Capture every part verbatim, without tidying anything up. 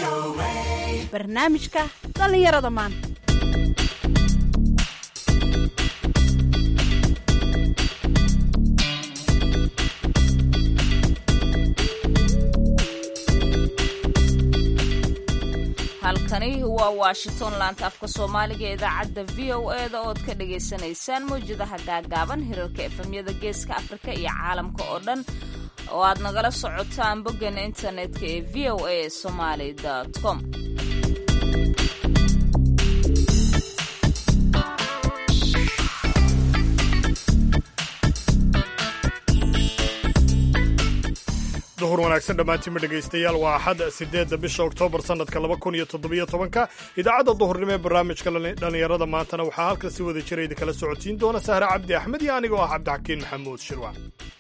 barnaamijka dhalinyarada maanta. halkani waa Washington laanta afka Soomaaliga ee idaacadda V O A da ood ka dhageysanaysaan mowjadaha gaagaaban hirarka efemyada geeska Afrika iyo caalamka oo dhan oo aad nagala socotaan boggeena internetka ee v o a somali dot com. duhur wanaagsan dhammaantiin ma dhegaystayaal waa axad sideedda bisha oktoobar sannadka laba kun iyo toddobiyo tobanka idaacadda duhurnimo ee barnaamijka dhallinyarada maantana waxaa halkan si wada jira idinkala socotiin doona sahre cabdi axmed iyo anigoo ah cabdixakiin maxamuud shirwac.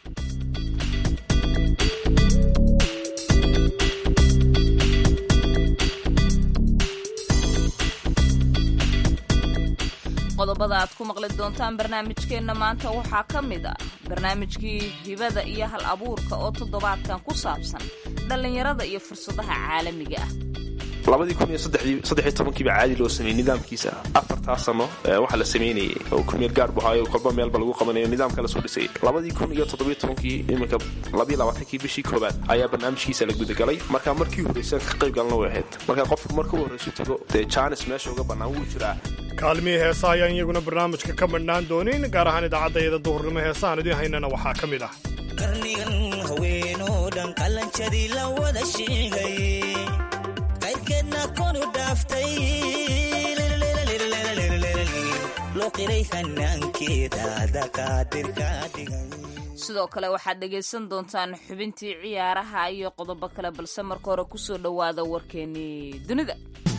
qodobada aad ku maqli doontaan barnaamijkeenna maanta waxaa ka mid ah barnaamijkii hibada iyo hal abuurka oo toddobaadkan ku saabsan dhallinyarada iyo fursadaha caalamiga ah. labadii kun iyo saddex tobankiiba caadi loo sameeyey nidaamkiisa afartaa sano waxaa la sameynayay oo kumeel gaar buu ahayo kolba meelba lagu qabanayo nidaamka la soo dhisay. labadii kun iyo toddobiyo tobankii iminka labiyo labaatankii bishii koowaad ayaa barnaamijkiisa la gudagalay. marka markii horeysan ka qayb galna way ahayd marka qofku marka uu horeyso tago dee jaanis meesha uga bannaan wuu jiraa. kaalmihii heesa ayaan iyaguna barnaamijka ka madhnaan doonin gaar ahaan idaacaddayada duhurnimo heesaaan idiin haynana waxaa ka mid ah qarnigan haweenoo dhan qalanjadii la wada sheegay qayrkeedna konu dhaaftay loo qiray hanaankeeda dakaadirka dhigay. sidoo kale waxaad dhegaysan doontaan xubintii ciyaaraha iyo qodobo kale balse marka hore kusoo dhowaada warkeennii dunida.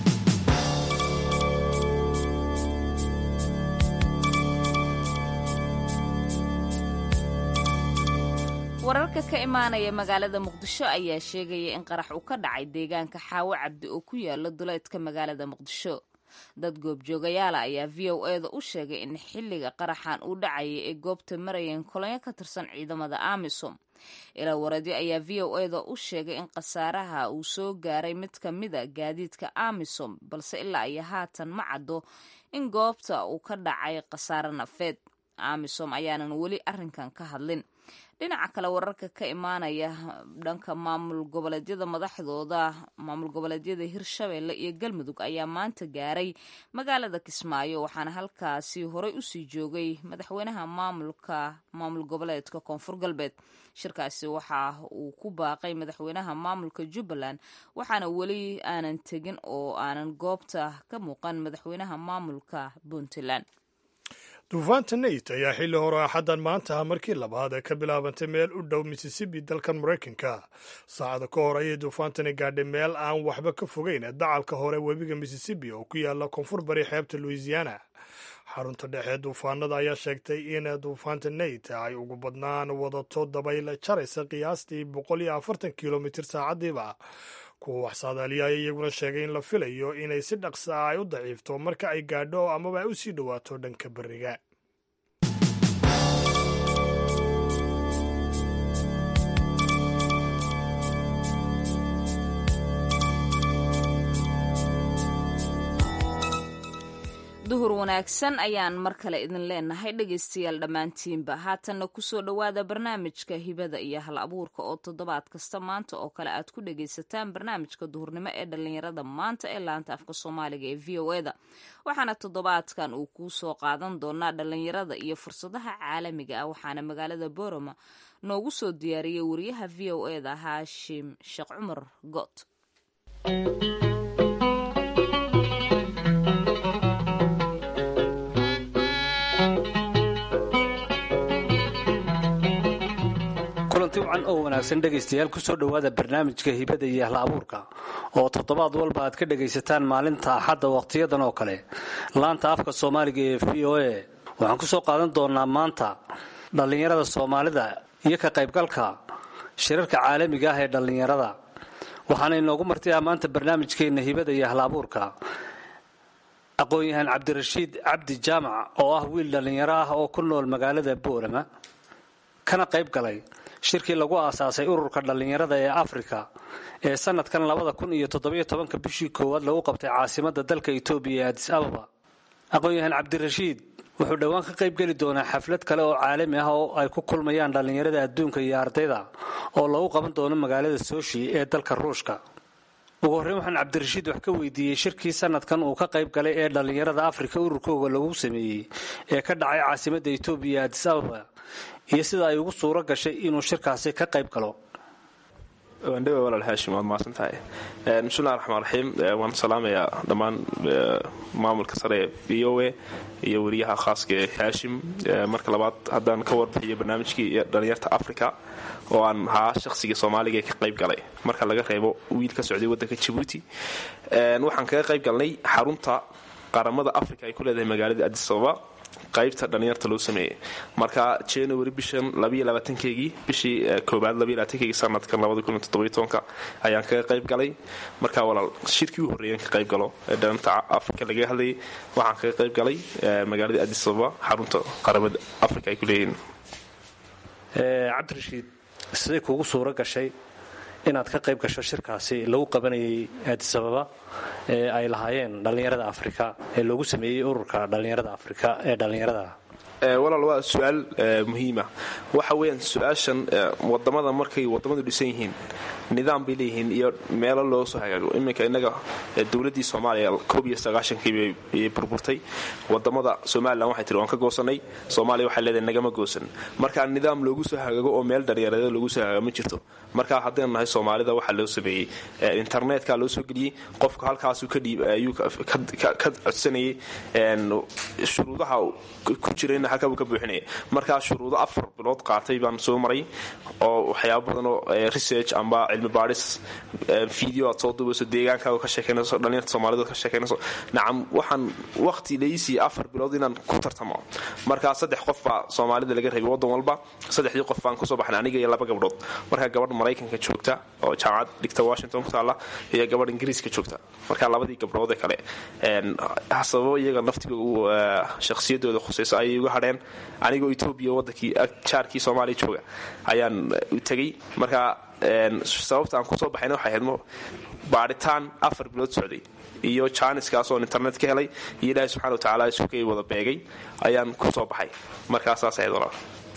wararka ka imaanaya magaalada muqdisho ayaa sheegaya in qarax uu ka dhacay deegaanka xaawo cabdi oo ku yaala duleedka magaalada muqdisho. dad goobjoogayaala ayaa v o a da u sheegay in xilliga qaraxan uu dhacayay ee goobta marayeen kolonyo ka tirsan ciidamada amisom. ilaa wareedyo ayaa v o a da u sheegay in khasaaraha uu soo gaaray mid ka mida gaadiidka amisom balse ilaa iyo haatan ma caddo in goobta uu ka dhacay khasaare nafeed. amisom ayaanan weli arrinkan ka hadlin. dhinaca kale wararka ka imaanaya dhanka maamul goboleedyada madaxdooda maamul goboleedyada hirshabeelle iyo galmudug ayaa maanta gaaray magaalada kismaayo waxaana halkaasi horey usii joogay madaxweynaha maamulka maamul goboleedka koonfur galbeed. shirkaasi waxa uu ku baaqay madaxweynaha maamulka jubbaland waxaana weli aanan tegin oo aanan goobta ka muuqan madaxweynaha maamulka puntland. duufaanta nayt ayaa xilli hore axaddan maanta markii labaad ee ka bilaabantay meel u dhow mississippi dalkan maraykanka. saacada ka hor ayay duufaantani gaadhay meel aan waxba ka fogeyn dacalka hore webiga mississippi oo ku yaala koonfur bari xeebta louisiana. xarunta dhexe duufaanada ayaa sheegtay in duufaanta nayt ay ugu badnaan wadato dabayl jaraysa qiyaastii boqol iyo afartan kilomitir saacadiiba. kuwa wax saadaaliya ayaa iyaguna sheegay in la filayo inay si dhaqsa ay u daciifto marka ay gaadho amaba ay u sii dhowaato dhanka beriga. duhur wanaagsan ayaan mar kale idin leenahay dhegaystayaal dhammaantiinba. haatanna kusoo dhowaada barnaamijka hibada iyo hal abuurka oo toddobaad kasta maanta oo kale aad ku dhagaysataan barnaamijka duhurnimo ee dhallinyarada maanta ee laanta afka soomaaliga ee v o a da. waxaana toddobaadkan uu kuu soo qaadan doonaa dhallinyarada iyo fursadaha caalamiga ah waxaana magaalada boroma noogu soo diyaariyey wariyaha v o a da haashim sheekh cumar good. kulanti oo wanaagsan dhegaystayaal kusoo dhowaada barnaamijka hibada iyo hal abuurka oo toddobaad walba aad ka dhagaysataan maalinta axadda waqtiyadan oo kale laanta afka soomaaliga ee v o a. waxaan kusoo qaadan doonaa maanta dhallinyarada soomaalida iyo ka qaybgalka shirarka caalamiga ah ee dhallinyarada. waxaana inoogu martiyaa maanta barnaamijkeena hibada iyo hal abuurka aqoon-yahaan cabdirashiid cabdi jaamac oo ah wiil dhallinyaro ah oo ku nool magaalada boorama kana qayb galay shirkii lagu aasaasay ururka dhallinyarada ee afrika ee sanadkan labada kun iyo toddobiyo tobanka bishii koowaad lagu qabtay caasimadda dalka etoobiya ee adis ababa. aqoon-yahan cabdirashiid wuxuu dhowaan ka qayb geli doonaa xaflad kale oo caalami ah oo ay ku kulmayaan dhallinyarada adduunka iyo ardayda oo lagu qaban doono magaalada Sochi ee dalka Ruushka. ugu horreyn waxaan cabdirashiid wax ka weydiiyey shirkii sanadkan uu ka qayb galay ee dhallinyarada afrika ururkooga lagu sameeyey ee ka dhacay caasimadda etoobiya adis ababa iyo sida ay ugu suuro gashay inuu shirkaasi ka qayb galo. wandhawe walaal haashim waad mahadsan tahay. bismillahi raxmaan raxiim. waan salaamayaa dhammaan maamulka sare ee v o a iyo wariyaha khaaska ee haashim. marka labaad haddaan ka warbixiyo barnaamijkii dhallinyarta africa oo aan ahaa shaqsigii soomaaliga ee ka qayb galay marka laga reebo wiil ka socday waddanka jabuuti. waxaan kaga qayb galnay xarunta qaramada africa ay ku leedahay magaalada adis ababa qaybta dhallinyarta loo sameeyey. marka january bishan labayoabaatankeygii bishii koobaad labayoabaatankeygii sanadkan labada kun iyo toddobiyo tobanka ayaan kaga qayb galay. marka walaal shirkii u horreeyaan ka qayb galo ee dhallinyarta afrika laga hadlayay waxaan kaga qayb galay magaalada adis ababa xarunta qaramada africa ay ku leeyihiin. cabdirashiid siday kuugu suuro gashay inaad ka qayb gasho shirkaasi lagu qabanayay adis ababa ee ay lahaayeen dhallinyarada afrika ee loogu sameeyey ururka dhallinyarada afrika ee dhallinyarada? walaal waa su-aal muhiima. waxa weyaan su-aashan wadamada markay wadamadu dhisan yihiin nidaam bay leeyihiin iyo meelo loo soo hagaago. iminka innaga dowladdii soomaaliya koob iyo sagaashankii bay burburtay. wadamada somalilan waxay tiri waan ka goosanay, soomaaliya waxay leedahay nagama goosan. markaa nidaam loogu soo hagaago oo meel dhallinyarada loogu soo hagaago ma jirto. marka haddaynu nahay soomaalida waxaa loo sameeyey internetka loo soo geliyey. qofku halkaasuu ayuu ka codsanayay shuruudaha ku jirayna halkaa buu ka buuxinaya. markaa shuruudo afar bilood qaatay baan soo maray oo waxyaaba badan oo research amba cilmi baadhis video aad soo duubayso deegaankaaga ka sheekeynayso dhallinyarta soomaalida ka sheekeynayso. nacam waxaan waqti laysii afar bilood inaan ku tartamo. markaa saddex qof baa soomaalida laga rabay waddan walba. saddexdii qof baan kusoo baxnay aniga iyo laba gabdhood. markaa gabadh maraykanka joogta oo jaamacad dhigta washington ku taalla iyo gabadh ingiriiska joogta. markaa labadii gabdhood ee kale sababo iyaga naftiga shakhsiyadooda khusayso ayay uga hadheen. anigoo etoobiya wadankii jaarkii soomaaliya jooga ayaan u tegey. markaa sababta aan kusoo baxayna waxay ahayd baadhitaan afar bilood socday iyo jaaniskaas oon internet ka helay iyo ilaahay subxana watacaala isukay wada beegay ayaan kusoo baxay. markaa saas ahayd walaal.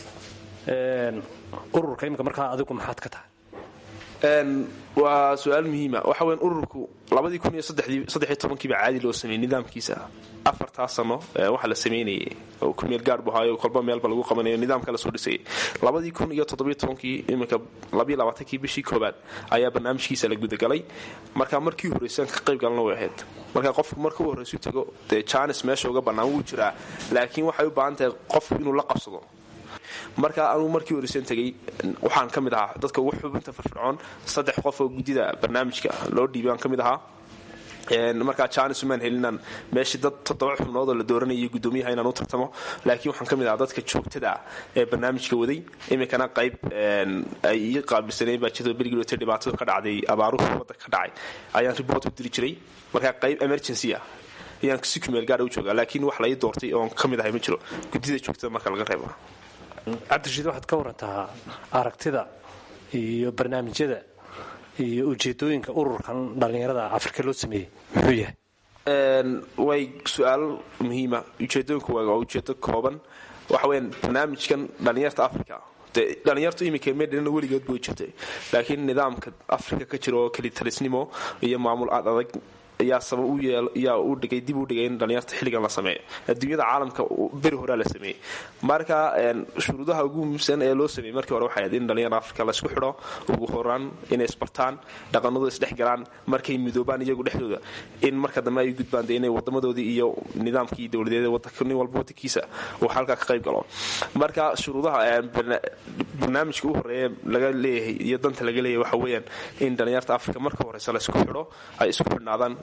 ururka imika markaa adigu maxaad ka tahay? waa su-aal muhiima. waxa weyan ururku labadii kun iyo saddexiyo tobankiiba caadi loo sameeyey nidaamkiisa. afartaa sano waxaa la sameynayay oo kumeel gaar bu ahaayo kolba meelba lagu qabanayo nidaamka la soo dhisayay. labadii kun iyo toddobiyo tobankii iminka labayo labaatankii bishii koobaad ayaa barnaamijkiisa la gudagalay. markaa markii horreysaan ka qayb galna way ahayd. markaa qofku marka u horreysu tago dee jaanis meesha uga bannaan wuu jiraa, laakiin waxay u baahan tahay qofku inuu la qabsado. markaa anuu markii horeysan tegay waxaan ka mid ahaa dadka ugu xubinta firfircoon. saddex qof oo guddida barnaamijka loo dhiibay aan ka mid ahaa. markaa jaanis umaan helinaan meeshii dad toddoba xubnood oo la dooranayay guddoomiyaha inaan u tartamo, laakiin waxaan ka mid ahaa dadka joogtada ah ee barnaamijka waday. iminkana qayb ay ii qaabilsaneen baa jirto berigilota dhibaatada ka dhacday abaaruhu waddanka ka dhacay ayaan report u diri jiray. markaa qayb emergency ah ayaan si kumeel gaara u joogaa, laakiin wax la ii doortay oon ka mid ahay ma jiro guddida joogtada marka laga reebo. cabdirashiid waxaad ka warantaa aragtida iyo barnaamijyada iyo ujeedooyinka ururkan dhallinyarada afrika loo sameeyey muxuu yahay? way su-aal muhiima. ujeedooyinku waa ujeedo kooban. waxa weyaan barnaamijkan dhallinyarta africa dee dhallinyartu iminka medhana weligood buu jirtay, laakiin nidaamka afrika ka jira oo kelitalisnimo iyo maamul aad adag ayaa sabab u yeel yaa u dhigay dib u dhigay in dhallinyarta xilligan la sameeyo. adduunyada caalamka beri horaa la sameeyey. marka shuruudaha ugu muhiimsan ee loo sameeyey markii hore waxay ahayd in dhallinyarada afrika laysku xidho ugu horaan inay isbartaan, dhaqanadooda isdhex galaan, markay midoobaan iyagu dhexdooda in marka dambe ay gudbaan dee inay wadamadoodii iyo nidaamkii dowladeed wadanka nin walba wadankiisa uu halkaa ka qayb galo. marka shuruudaha barnaamijka u horeeya laga leeyahay iyo danta laga leeyahay waxa weeyaan in dhallinyarta afrika marka horeysa laysku xidho ay isku xidhnaadaan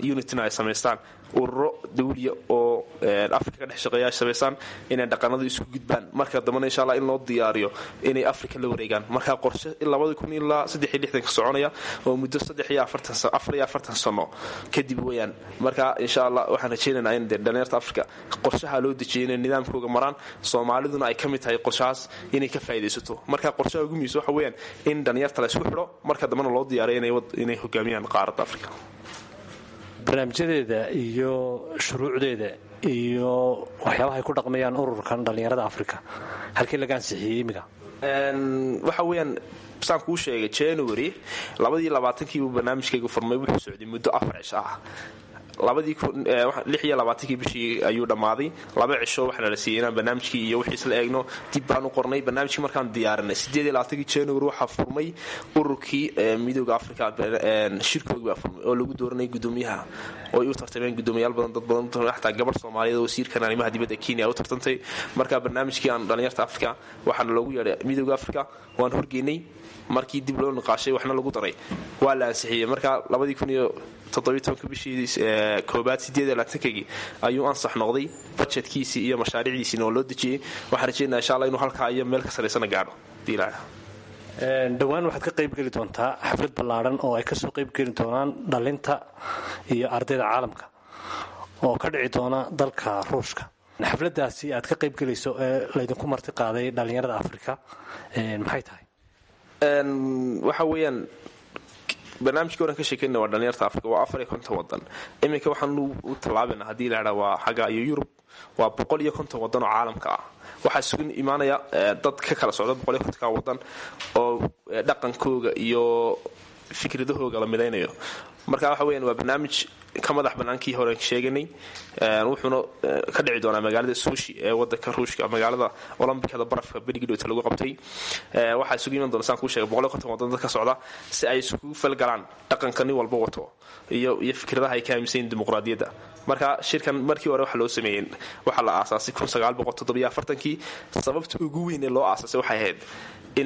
unitina ay samaystaan ururo dawliya oo africa ka dhex shaqeeya ay samaystaan inay dhaqanadu isku gudbaan marka dambana insha allah in loo diyaariyo inay africa la wareegaan marka qorshe labada kun ilaa saddex iyo lixdan ka soconaya oo muddo saddex iyo afartan afar iyo afartan sano kadib weeyaan marka insha allah waxaan rajaynaynaa in dhalinyarta africa qorshaha loo dejiyay inay nidaamkooga maraan soomaaliduna ay ka mid tahay qorshahaas inay ka faa'iidaysato marka qorshaha ugu muhiimsan waxa weeyaan in dhalinyarta la isku xidho marka dambana loo diyaariyo inay hogaamiyaan qaaradda africa barnaamijyadeeda iyo shuruucdeeda iyo waxyaabaha ay ku dhaqmayaan ururkan dhallinyarada africa halkii laga ansixiyey imiga waxa weeyaan saan kuu sheegay january labadii labaatankii uu barnaamijkaygu furmay wuxuu socday muddo afar cisho ah labadii lix iyo labaatankii bishii ayuu dhammaaday laba cisho waxaana la siiyey inaan barnaamijkii iyo wixiis la eegno dib baan u qornay barnaamijkii markaan diyaarinay sideed iyo labaatankii january waxaa furmay ururkii midooda africa shirkoogii baa furmay oo lagu dooranayay guddoomiyaha oo ay u tartameen guddoomiyaal badan dad badan xataa gabadh soomaaliyeed oo wasiirkan arrimaha dibadda kenya u tartantay marka barnaamijkii aan dhalinyarta africa waxaana loogu yeedhay midooda africa waan horgeynay markii dib loo niqaashay waxna lagu daray waa la ansixiyey marka labadii kun iyo toddobiyo tobanka bishii koobaad sideed iyo labaatankii ayuu ansax noqday budgetkiisii iyo mashaariicdiisiina oo loo dejiyey waxaan rajeynaa insha allah inuu halkaa iyo meel ka saraysana gaadho diilaa dhowaan waxaad ka qayb geli doontaa xaflad ballaadhan oo ay kasoo qayb geli doonaan dhalinta iyo ardayda caalamka oo ka dhici doona dalka ruushka xafladaasi aad ka qayb gelayso ee laydinku marti qaaday dhalinyarada africa maxay tahay waxa weeyaan barnaamijkii oran ka sheekayna waa dhalinyarta africa waa afar iyo konton wadan iminka waxaan u tallaabayna haddii la idhaa waa xagga iyo yurub waa boqol iyo konton wadan oo caalamka ah waxaa isugu imaanaya dad ka kala socda boqol iyo kontonka wadan oo dhaqankooga iyo fikradahooga la midaynayo marka waxa weyaan waa barnaamij ka madax bannaankii hore sheeganay wuxuuna ka dhici doonaa magaalada sushi ee wadanka ruushka magaalada olombikada barafka berigidhowta lagu qabtay waxaa isugu iman doona saan kuu sheegay boqol iyo konton wadan dad ka socda si ay isugu falgalaan dhaqanka nin walba wato iyo iyo fikradaha ay ka aaminsan yihiin dimuqraadiyadda marka shirkan markii hore waxa loo sameeyey waxaa la aasaasay kun sagaal boqol toddobiyo afartankii sababta ugu weyn ee loo aasaasay waxay ahayd in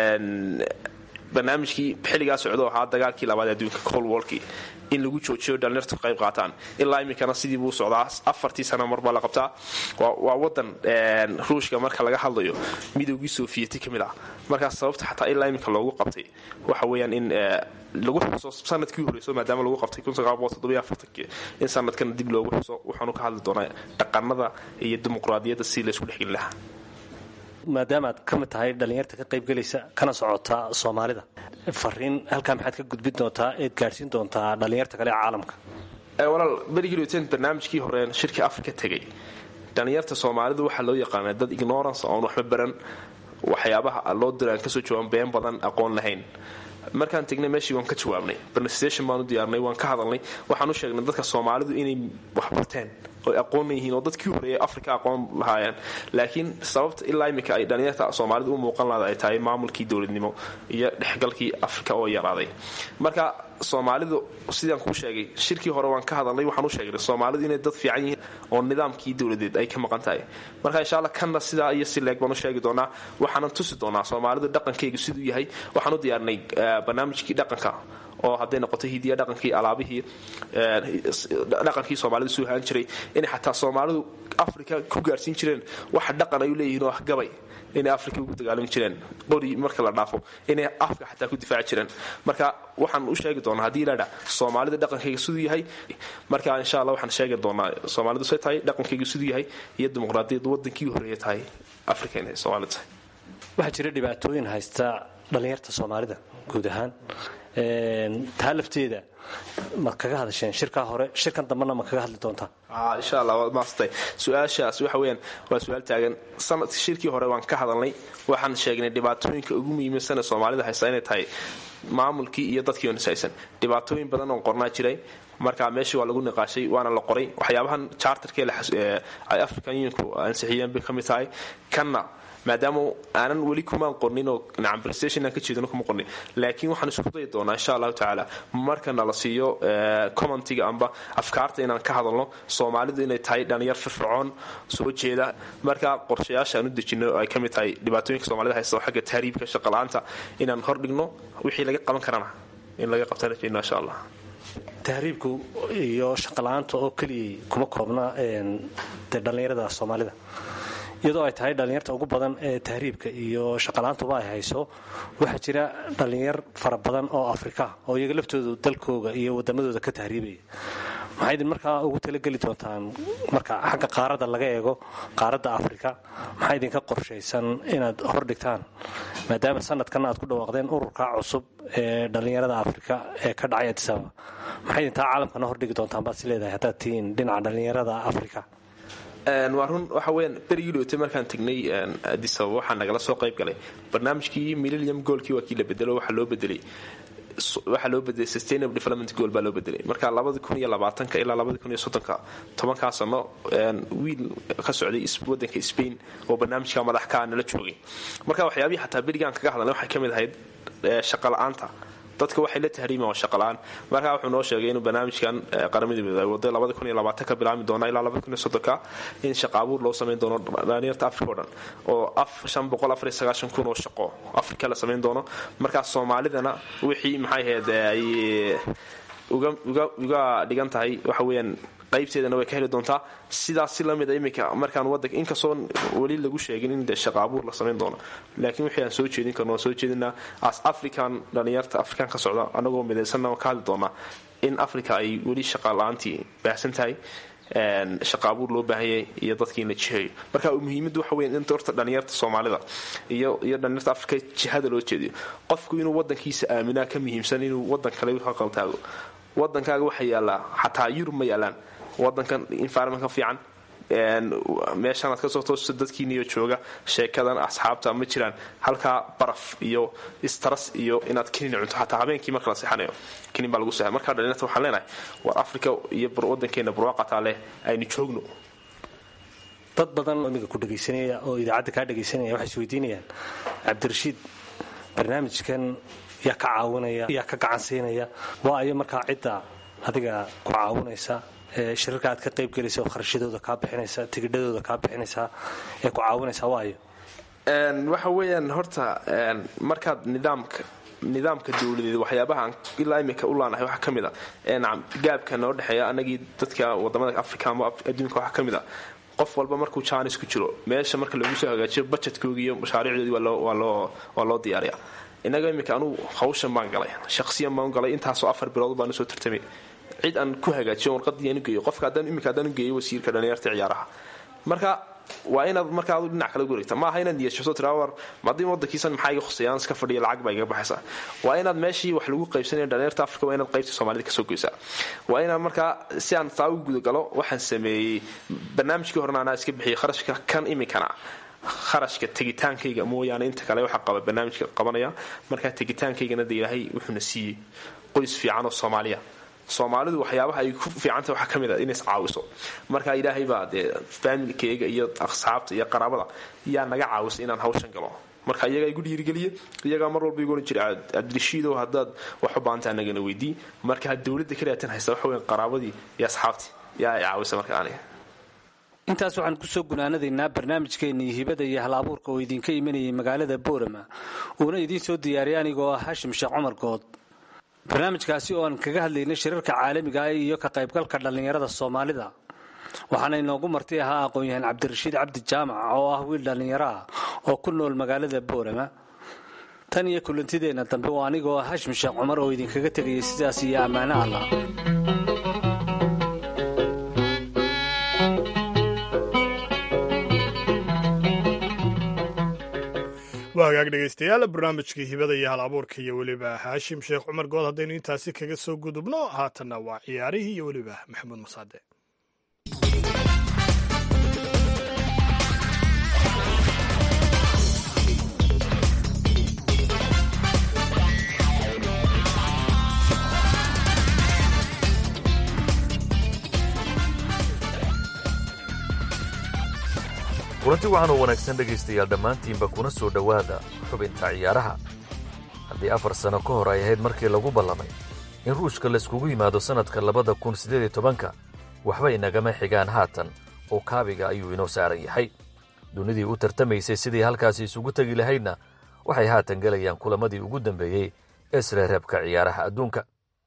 barnaamijkii xilligaa socdo ahaa dagaalkii labaad ee adduunka cold warkii in lagu joojiyo dhalinyartu ka qayb qaataan ilaa iminkana sidii buu socdaa afartii sano mar baa la qabtaa waa wadan ruushka marka laga hadlayo midoogii sofiyeeti ka mid ah markaas sababta xataa ilaa iminka loogu qabtay waxa weeyaan in lagu xuso sanadkii horeyso maadaama lagu qabtay kun sagaal boqol toddobiyo afartankii in sanadkana dib loogu xuso waxaanu ka hadli doonaa dhaqanada iyo dimuqraadiyadda si laysku dhexgelin lahaa maadaama aad ka mid tahay dhalinyarta ka qayb gelaysa kana socota soomaalida fariin halkaa maxaad ka gudbin doontaa eed gaadhsiin doontaa dhalinyarta kale ee caalamka walaal berigilten barnaamijkii horeen shirkii afrika tegay dhalinyarta soomaalidu waxaa loo yaqaana dad ignorance oon waxba baran waxyaabaha loo diraan kasoo jawaaban been badan aqoon lahayn markaan tegnay meeshii waan ka jawaabnay presentation baanu diyaarnay waan ka hadalnay waxaan u sheegnay dadka soomaalidu inay wax barteen oo aqoonna yihiin oo dadkii horeeyay afrika aqoon lahaayeen laakiin sababta ilaa iminka ay dhalinyarta soomaalidu u muuqan lahayd ay tahay maamulkii dowladnimo iyo dhexgalkii afrika oo yaraaday marka soomaalidu sidaan kuu sheegay shirkii hore waan ka hadalnay waxaan u sheegnay soomaalidu inay dad fiican yihiin oo nidaamkii dowladeed ay ka maqan tahay marka insha allah kanna sidaa iyo si leeg baan u sheegi doonaa waxaanan tusi doonaa soomaalidu dhaqankaygu siduu yahay waxaan u diyaarnay barnaamijkii dhaqanka oo hadday noqoto hidiya dhaqankii alaabihii dhaqankii soomaalidu soo haan jiray inay xataa soomaalidu afrika ku gaarsiin jireen waxa dhaqan ay u leeyihiin oo ah gabay inay afrika ugu dagaalami jireen qori marka la dhaafo inay afka xataa ku difaaci jireen marka waxaan u sheegi doonaa haddii la dhaa soomaalida dhaqankayga siduu yahay marka insha allah waxaan sheegi doonaa soomaalidu say tahay dhaqankayga siduu yahay iyo dimuqraadiyadda wadankii horeeya tahay afrika inay soomaalida tahay waxaa jira dhibaatooyin haysta dhalinyarta soomaalida guud ahaan taa lafteeda ma kaga hadasheen shirkaa hore shirkan dambena ma kaga hadli doontaa insha allah waad maastay su-aashaas waxa weyaan waa su-aal taagan sanadka shirkii hore waan ka hadalnay waxaan sheegnay dhibaatooyinka ugu muhiimsan ee soomaalida haysta inay tahay maamulkii iyo dadkii oo nisaysan dhibaatooyin badan oo qornaa jiray marka meeshii waa lagu niqaashay waana la qoray waxyaabahan charterkee ay african unionku ansixiyeen bay ka mid tahay kanna maadaama aanan weli kumaan qornin oo nacam prestation aan ka jeedino kuma qornin laakiin waxaan isku dayi doonaa insha allahu tacaala markana la siiyo commentiga amba afkaarta inaan ka hadalno soomaalidu inay tahay dhalinyar firfircoon soo jeeda marka qorshayaasha aan u dejino ay ka mid tahay dhibaatooyinka soomaalida haysta oo xagga tahriibka shaqala-aanta inaan hordhigno wixii laga qaban karana in laga qabtaan rajayno insha allah tahriibku iyo shaqala-aanta oo keliyay kuma koobna dee dhallinyarada soomaalida iyadoo ay tahay dhallinyarta ugu badan ee tahriibka iyo shaqala-aantuba ay hayso waxaa jira dhallinyar fara badan oo afrika oo iyaga laftoodu dalkooga iyo waddamadooda ka tahriibaya maxay idin markaa ugu talageli doontaan marka xagga qaaradda laga eego qaaradda afrika maxaa idinka qorshaysan inaad hordhigtaan maadaama sanadkan aad ku dhawaaqdeen ururka cusub ee dhallinyarada afrika ee ka dhacay addis ababa maxay idintaa caalamkana hordhigi doontaan baad is leedahay haddaad tihiin dhinaca dhallinyarada afrika waa run waxa weyaan berigii dhowtay markaan tegnay addis ababa waxaa nagala soo qayb galay barnaamijkii millennium goolkii waa kii la bedelo waxaa loo bedelay waxaa loo bedelay sustainable development goal baa loo bedelay marka labada kun iyo labaatanka ilaa labada kun iyo soddonka tobankaa sano wiil ka socday wadanka Spain oo barnaamijka madaxka nala joogay marka waxyaabihii xataa berigaan kaga hadalnay waxay ka mid ahayd shaqo la'aanta dadka waxay la tahriimaan oo shaqo la'aan marka wuxuu noo sheegay inuu barnaamijkan qaramada midoobay wada labada kun iyo labaatanka ka bilaami doona ilaa labada kun iyo soddonka in shaqo abuur loo sameyn doono dhalinyarta Afrika oo dhan oo shan boqol afar iyo sagaashan kun oo shaqo Afrika la sameyn doono marka Soomaalidana wixii maxay ahayd ay uga uga uga dhigan tahay waxa weeyaan qaybteedana way ka heli doontaa sidaas si lamid ah imika markaan wadanka inkastoo wali lagu sheegin in shaqo abuur la sameyn doono laakiin wixii aan soo jeedin karno soo jeedinaa as African dhalinyarta Afrikaan ka socda anagoo midaysan oo ka hadli doona in Afrika ay wali shaqo la'aantii baahsan tahay shaqo abuur loo baahayay iyo dadkii la jiheeyo marka muhiimadu waxa weyn in doorta dhalinyarta Soomaalida iyo iyo dhalinyarta Afrika jihada loo jeediyo qofku inuu wadankiisa aaminaa ka muhiimsan inuu wadan kale wax ka qaltaago wadankaaga waxa yaala xataa Yurub ma yaalaan wadankan environment fiican een meeshan ka soo toosto dadkiina jooga sheekadan asxaabta ma jiraan halka baraf iyo stress iyo inaad kiniin cunto xataa habeenkii marka la seexanayo kiniin baa lagu seexay marka dhalinyarta waxaan leenahay war Afrika iyo wadankeena barwaaqata leh aynu joogno dad badan oo imiga ku dhageysanaya oo idaacadda ka dhageysanaya waxay isweydiinayaan Cabdirashiid barnaamijkan yaa ka caawinaya yaa ka gacan siinaya waa ay markaa cidda adiga ku caawinaysa ee shirarka aad ka qayb galayso kharashadooda ka bixinaysa tigidhadooda ka bixinaysa ee ku caawinaysa waayo een waxa weeyaan horta een markaad nidaamka nidaamka dawladeed waxyaabaha ilaa imika u laanahay waxa kamid ah een gaabka noo dhaxeeya anagii dadka wadamada Afrika ama adduunka waxa kamid ah qof walba markuu chance ku jiro meesha marka lagu soo hagaajiyo budgetkooda iyo mashaariicdoodii waa loo waa loo waa loo diyaariyaa inaga imika anu hawshan baan galay shakhsiyan baan galay intaas oo afar bilood baan soo tartamay cid aan ku hagaajiyo warqadii aan geeyo qofka haddaan imika haddaan geeyo wasiirka dhalinyarta ciyaaraha marka waa inaad markaa aad dhinac kala guurigta ma aha inaad yeesho trawer madii wadankiisan maxay iga khusayaan iska fadhiyo lacag bay iga baxaysaa waa inaad meeshii wax lagu qaybsanayo dhalinyarta Afrika waa inaad qaybta Soomaalida ka soo goysaa waa inaad markaa si aan taa u guud galo waxaan sameeyay barnaamijkii horena aan iska bixiyay kharashka kan imikana kharashka tigitaankayga mooyaane inta kale waxa qaba barnaamijka qabanaya marka tigitaankaygana deeyahay wuxuuna siiyay qoys fiican oo Soomaaliya Soomaalidu waxyaabaha ay ku fiican tahay waxa kamid ah inay caawiso marka ilaahay baa de family-kayga iyo asxaabta iyo qaraabada yaa naga caawisay inaan hawshan galo marka iyaga ay gudhiir galiye iyaga mar walba igu jira Cabdirashiid oo haddaad wax u baantaan naga weydii marka dawladda kale tan haysta waxa weyn qaraabadii iyo asxaabtii yaa ay caawisay marka aniga intaas waxaan ku soo gunaanadaynaa barnaamijkeennii hibada iyo hal-abuurka oo idinka imanayay magaalada Boorama uuna idiin soo diyaariyay anigoo ah Hashim Sheekh Cumar Good barnaamijkaasi oo aan kaga hadlaynay shirarka caalamiga ah iyo ka qaybgalka dhalinyarada Soomaalida waxaana inoogu martay ahaa aqoon-yahan Cabdirashiid Cabdi Jaamac oo ah wiil dhalinyaro ah oo ku nool magaalada Boorama tan iyo kulantideena dambe waa anigoo ah Hashim Sheekh Cumar oo idinkaga tagay sidaas iyo amaano Allah waagaag dhegaystayaal barnaamijkii hibada iyo hal-abuurka iyo weliba Haashim Sheekh Cumar Good haddaynu intaasi kaga soo gudubno haatanna waa ciyaarihii iyo weliba Maxamuud Musaade kulanti waxaan u wanaagsan dhegaystayaal dhammaantiinba kuna soo dhowaada xubinta ciyaaraha haddii afar sano ka hor ay ahayd markii lagu ballamay in ruushka layskugu yimaado sannadka labada kun siddeed iyo tobanka waxba inagama xigaan haatan oo kaabiga ayuu inoo saaran yahay dunidii u tartamaysay sidii halkaasi isugu tegi lahaydna waxay haatan gelayaan kulamadii ugu dambeeyey ee isreereebka ciyaaraha adduunka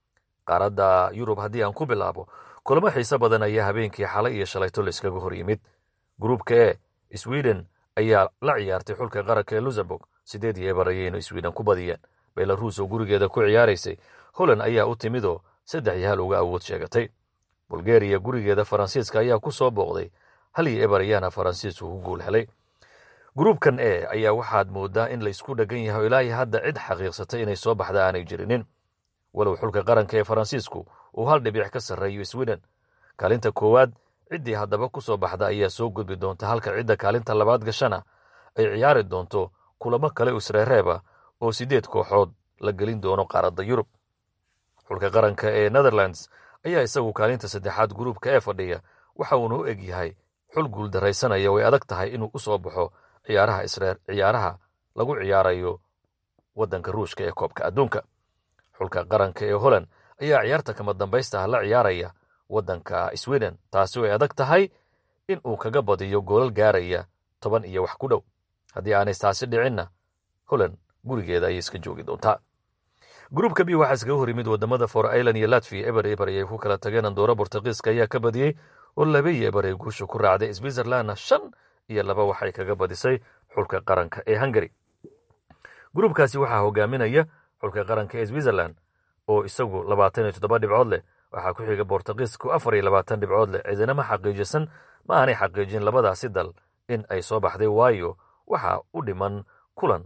qaaradda yurub haddii aan ku bilaabo kulamo xiise badan ayaa habeenkii xalay iyo shalayto la iskaga hor yimid gruubka e sweden ayaa la ciyaartay xulka qaranka ee luxemburg sideed iyo eber ayaynu sweden ku badiyeen belarus oo gurigeeda ku ciyaaraysay holland ayaa u timidoo saddex iyo hal uga awood sheegatay bulgariya gurigeeda faransiiska ayaa ku soo booqday hal iyo eber ayaana faransiisku ku guul helay gruubkan e ayaa waxaad moodaa in la isku dhagan yahay oo ilaahay hadda cid xaqiiqsatay inay soo baxda aanay jirinin walow xulka qaranka ee faransiisku uu hal dhibic ka sarreeyo sweden kaalinta koowaad ciddii haddaba ku soo baxda ayaa soo gudbi doonta halka cidda kaalinta labaad gashana ay ciyaari doonto kulamo kale isreereeba oo siddeed kooxood la gelin doono qaaradda yurub xulka qaranka ee netherlands ayaa isagu kaalinta saddexaad gruubka ee fadhiya waxa uuna u eg yahay xul guuldaraysanaya way adag tahay inuu u soo baxo ciyaaraha isreer ciyaaraha lagu ciyaarayo waddanka ruushka ee koobka adduunka xulka qaranka ee holland ayaa ciyaarta kama dambaystaha la ciyaaraya waddanka sweden taasi way adag tahay in uu kaga badiyo goolal gaaraya toban iyo wax ku dhow haddii aanay taasi dhicinna holland gurigeeda ayay iska joogi doontaa gruubka b waxaa iskaga hor yimid wadamada for ireland iyo latviya eber eber ayay ku kala tageen andoora bortugiiska ayaa ka badiyey oo laba iyo eber ay guusha ku raacday switzerlandna shan iyo laba waxay kaga badisay xulka qaranka ee hungary gruubkaasi waxaa hogaaminaya xulka qaranka ee switzerland oo isagu labaatan iyo toddoba dhibcood leh waxaa ku xiga bortugiisku afar iyo labaatan dhibcood leh cidina ma xaqiijisan ma aanay xaqiijin labadaasi dal in ay soo baxday waayo waxaa u dhiman kulan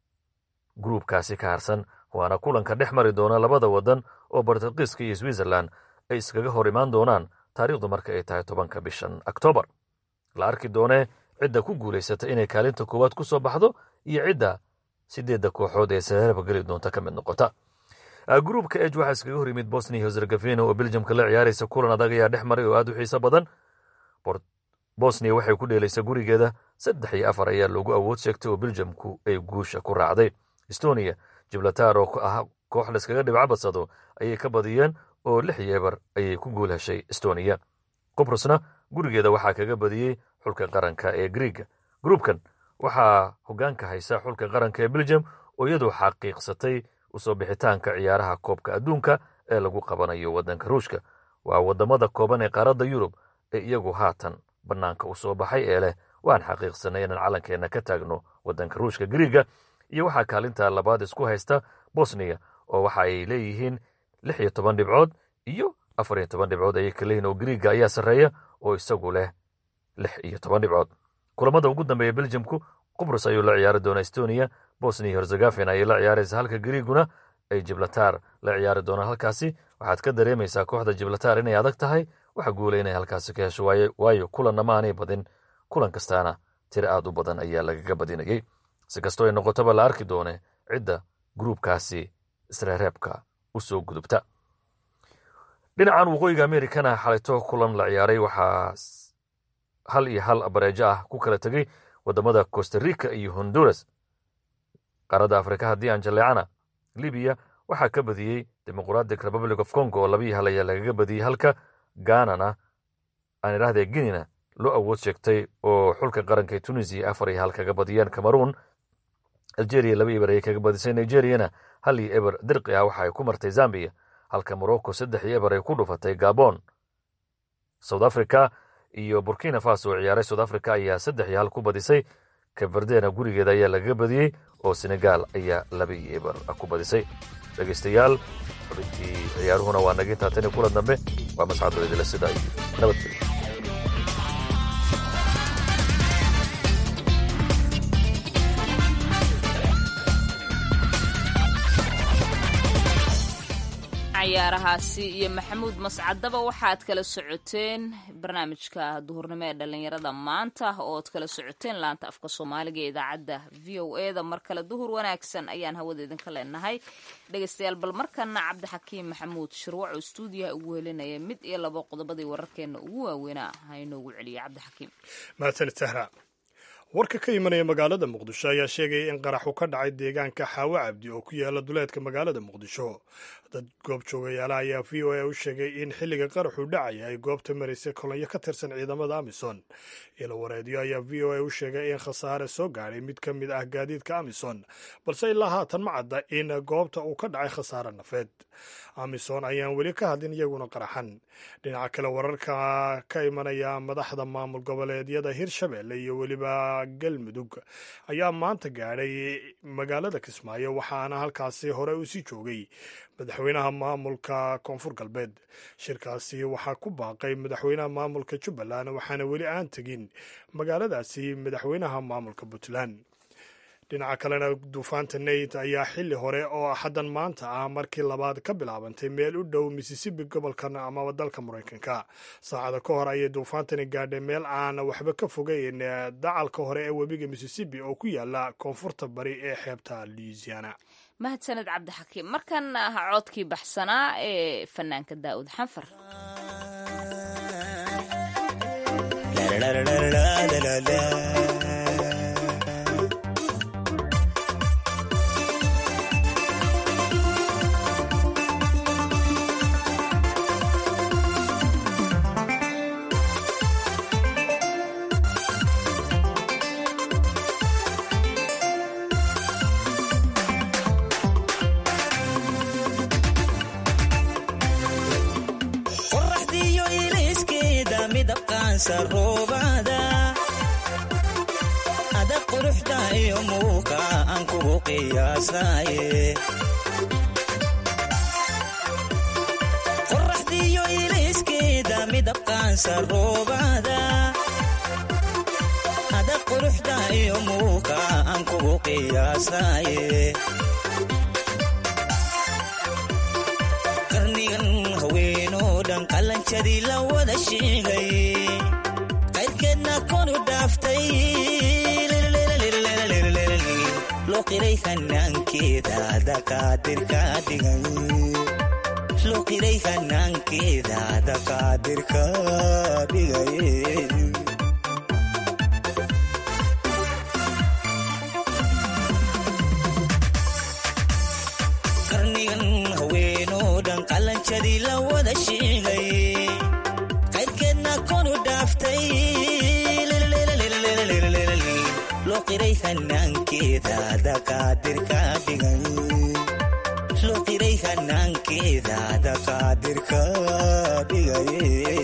gruubkaasi ka harsan waana kulanka dhex mari doona labada waddan oo bortugiiska iyo switzerland ay iskaga hor imaan doonaan taariikhdu marka ay tahay tobanka bishan oktoobar la arki doonee cidda ku guulaysata inay kaalinta koowaad ku soo baxdo iyo cidda sideedda kooxood ee sareerba geli doonta ka mid noqota gruubka eg waxaa iskaga hor yimid bosnia herzegovina oo beljamka la ciyaaraysa kulan adag ayaa dhex maray oo aad u xiiso badan bosnia waxay ku dheelaysa gurigeeda saddex iyo afar ayaa loogu awood sheegtay oo beljamku ay guusha ku raacday estonia jiblatar oo ah koox la iskaga dhibco badsado ayay ka badiyeen oo lix iyo eber ayay ku guul heshay estonia qubrusna gurigeeda waxaa kaga badiyey xulka qaranka ee griiga gruubkan waxaa hogaanka haysa xulka qaranka ee beljam oo iyadoo xaqiiqsatay usoo bixitaanka ciyaaraha koobka adduunka ee lagu qabanayo waddanka ruushka waa wadamada kooban ee qaaradda yurub ee iyagu haatan bannaanka u soo baxay ee leh waan xaqiiqsanay inaan calankeenna ka taagno waddanka ruushka griiga iyo waxaa kaalinta labaad isku haysta bosnia oo waxa ay leeyihiin lix iyo toban dhibcood iyo afar iyo toban dhibcood ayay ka leeyihin oo griiga ayaa sarreeya oo isagu leh lix iyo toban dhibcood kulamada ugu dambeeya beljamku qubrus ayuu la ciyaari doonaa estonia bosnia herzegovina ayay la ciyaaraysa halka griiguna ay jiblatar la ciyaari doonaan halkaasi waxaad ka dareemaysaa kooxda jiblatar inay adag tahay waxa guula inay halkaasi ka hesho waayo kulanna ma aanay badin kulan kastaana tiro aad u badan ayaa lagaga badinayay si kastoo ay noqotaba la arki doone cidda gruubkaasi isreereebka u soo gudubta dhinacan waqooyiga amerikana xalayto kulan la ciyaaray waxaa hal iyo hal bareejo ah ku kala tegey wadamada costa rica iyo honduras qaaradda afrika haddii aan jaleecana libiya waxaa ka badiyey demoqratic republic of congo oo labiiyo hal ayaa lagaga badiyey halka ganana aan idhahdee guinina loo awood sheegtay oo xulka qaranka ee tunisia afar iyo hal kaga badiyeen cameroon algeria laba eber ayay kaga badisay nigeriana hal iyo eber dirqi ah waxa ay ku martay zambia halka morocco saddex iyo eber ay ku dhufatay gabon south africa iyo burkina faso oo ciyaaray south africa ayaa saddex iyo hal ku badisay kabardena gurigeeda ayaa lagaga badiyey oo senegal ayaa laba iyo eber ku badisay dhegaystayaal xubintii ciyaaruhuna waa naga intaa tan iyo kulan dambe waa mascado idila sida iyo nabadgelyo ciyaarahaasi iyo maxamuud mascadaba waxaad kala socoteen barnaamijka duhurnimo ee dhallinyarada maanta ooad kala socoteen laanta afka soomaaliga ee idaacadda v o e da mar kale duhur wanaagsan ayaan hawada idinka leenahay dhegaystayaal bal markana cabdixakiim maxamuud shirwac oo stuudiyaha ugu helinaya mid iyo labo qodobadii wararkeena ugu waaweynaa ha inoogu celiya cabdixakiim mahadsanid sahra warka ka imanaya magaalada muqdisho ayaa sheegaya in qaraxu ka dhacay deegaanka xaawo cabdi oo ku yaala duleedka magaalada muqdisho. dad goobjoogayaala ayaa v o a u sheegay in xilliga qaraxu dhacaya ay goobta maraysay kolonyo ka tirsan ciidamada amisom. ilo wareedyo ayaa v o a u sheegay in khasaare soo gaadhay mid ka mid ah gaadiidka amisom, balse ilaa haatan ma cadda in goobta uu ka dhacay khasaare nafeed. amisom ayaan weli ka hadlin iyaguna qaraxan. dhinaca kale wararka ka imanaya madaxda maamul goboleedyada hirshabelle iyo weliba galmudug ayaa maanta gaadhay magaalada kismaayo, waxaana halkaasi hore u sii joogay madaxweynaha maamulka koonfur galbeed. shirkaasi waxaa ku baaqay madaxweynaha maamulka jubbaland, waxaana weli aan tegin magaaladaasi madaxweynaha maamulka puntland. dhinaca kalena duufaanta nayt ayaa xili hore oo axaddan maanta ah markii labaad ka bilaabantay meel u dhow mississippi gobolkan amaba dalka maraykanka. saacada ka hor ayay duufaantani gaadhay meel aan waxba ka fogeyn dacalka hore ee webiga mississippi oo ku yaala koonfurta bari ee xeebta louisiana. mahadsaned cabdixakiim. markan ah coodkii baxsanaa ee fanaanka daa'uud xanfar. ada quruxda iyo muuqa aan kugu qiyaasaye qoraxdiyo iliskeeda midabkaansa roobada ada quruxda iyo muuqa aan kugu qiyaasaye qarnigan haweenoo dhan qalanjadii la wada sheegay qayrkeedna konu dhaaftay loo qiray hanaankeeda dakaadirka dhigay loo qiray hanaankeeda dakaadirka dhigay qarnigan haweenoo dhan qalanjadii la wada sheegay qayrkeedna konu dhaaftay loo qiray hanaankeeda dakaadirka dhigay loo qiray hanaankeeda dakaadirka dhigay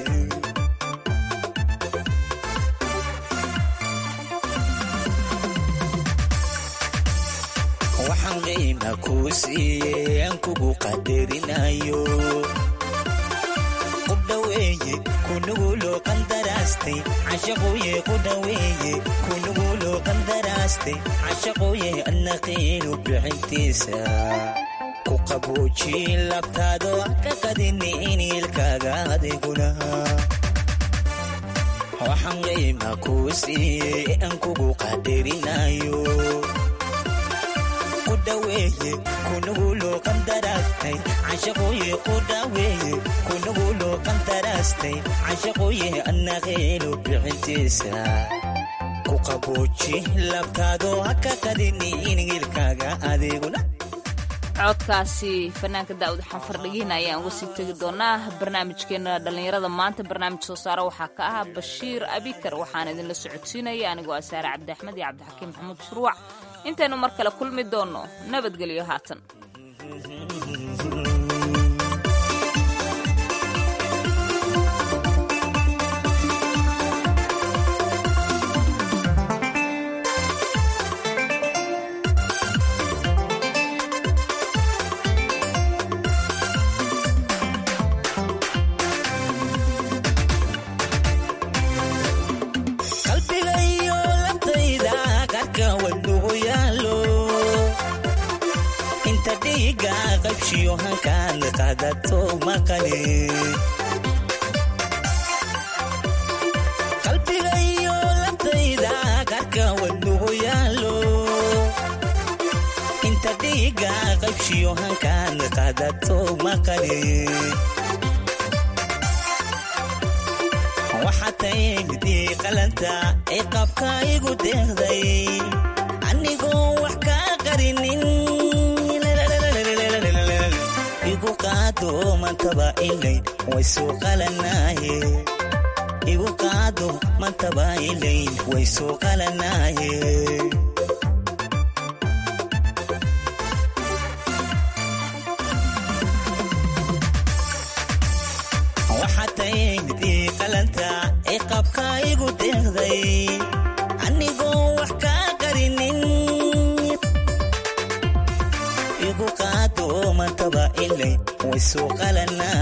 waxaan qiima kuu siiyey aan kugu qadarinayo kudhaweeye kunuguloo qandaraastay cashaqooye kudhaweeye kunuguloo qandaraastay cashaqooye adna qiinu bixintiisa ku qaboojin labtaado ka qadini iniilkaaga adiguna waxaan qiima kuu siiyey aan kugu qadarinayo kudhaweeye kunuguloo qandaraastay cashaqooye kudhaweeye kunuguloo qandaraastay cashaqooye adna qiinu bixintiisa ku qabooji labtaado haka qadini iniilkaaga adiguna. codkaasi fanaanka daa'uud xanfar dhegeyna ayaan uga sii tegi doonaa barnaamijkeena dhallinyarada maanta. barnaamij soo saare waxaa ka ah bashiir abikar, waxaan idinla socodsiinaya anigoo ah saare cabdi axmed iyo cabdixakiim maxamuud shuruuc. intaynu mar kale kulmi doonno nabadgelyo haatan. qabshiyo hankaan qaadato maqale qalbiga iyo laftayda qarka wadnuhu yaalo inta dhiiga qabshiyo hankaan qaadato maqale waxaad waxatay midii qalanta ee qabka igu deeqday anigoo wax ka qarinin igu qaado mantaba ilay way soo qalanaaye igu qaado mantaba ilay way soo qalanaaye waxatay midii qalanta ee qabka igu deeqday anigoo wax ka qarinin igu qaado mantaba ilay way soo qalanaaye